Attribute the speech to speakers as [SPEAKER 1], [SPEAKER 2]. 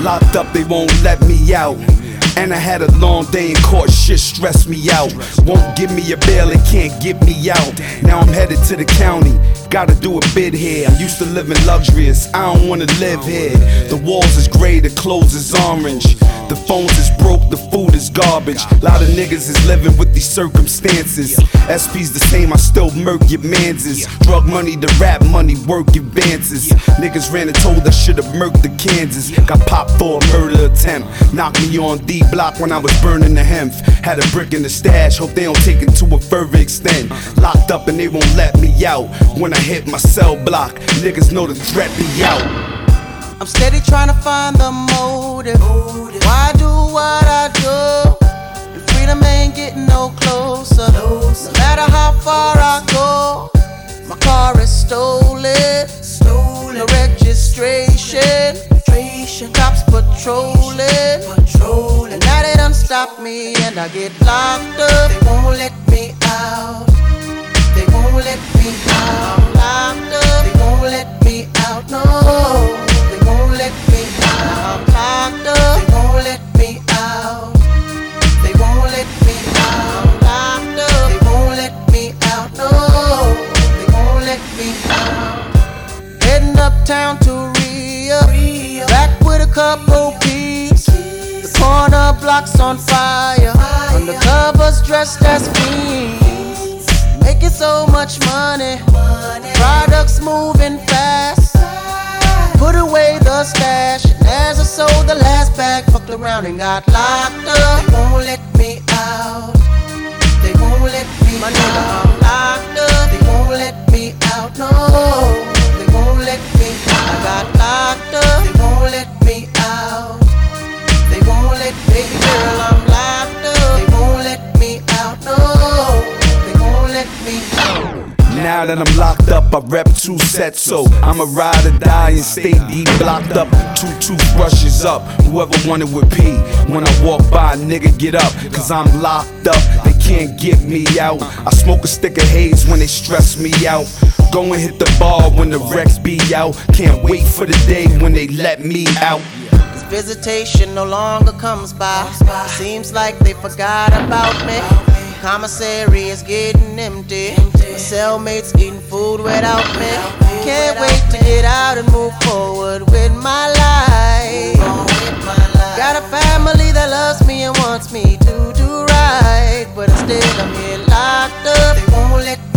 [SPEAKER 1] Locked up, they won't let me out. And I had a long day in court, shit stressed me out. Won't give me a bail, it can't get me out. Now I'm headed to the county, gotta do a bid here. I'm used to living luxurious, I don't wanna live here. The walls is gray, the clothes is orange. The phones is broke, the food is garbage. Lot of niggas is living with these circumstances. SP's the same, I still murk your manses. Drug money, the rap money, work advances. Niggas ran and told I should've murked the Kansas. Got popped for a murder attempt. Knocked me on D block when I was burning the hemp. Had a brick in the stash, hope they don't take it to a further extent. Locked up and they won't let me out. When I hit my cell block, niggas know the threat be out.
[SPEAKER 2] I'm steady trying to find the motive. Why do what I do? And freedom ain't getting no closer. No matter how far I go, my car is stolen. No registration. Cops patrolling. And now they done stop me and I get locked up. They won't let me out. They won't let me out. Locked up. They won't let me out. No. They won't let me out. Locked up. They won't let me out. They won't let me out. Locked up. They won't let me out. No. They won't let me out. Heading uptown to Rio. Back with a couple peeps. The corner block's on fire. Undercovers dressed as fiends. Making so much money. Products moving fast. Put away the stash. And as I sold the last bag, fucked around and got locked up. They won't let me out. They won't let me out. My nigga, I'm locked up. They won't let me out. No, they won't let me out. I got locked up. They won't let me out. They won't let me, baby girl, I'm locked up. They won't let me out. No, they won't let me out.
[SPEAKER 1] Now that I'm locked up, I rep 2 sets, so I'ma ride or die and stay deep blocked up. 2 toothbrushes up, whoever wanted with P. When I walk by, nigga get up, cause I'm locked up, they can't get me out. I smoke a stick of haze when they stress me out. Go and hit the bar when the wrecks be out. Can't wait for the day when they let me out.
[SPEAKER 2] Visitation no longer comes by. Seems like they forgot about me. Commissary is getting empty. My cellmates eating food without me. Can't wait to get out and move forward with my life. Got a family that loves me and wants me to do right, but instead I'm here locked up. They won't let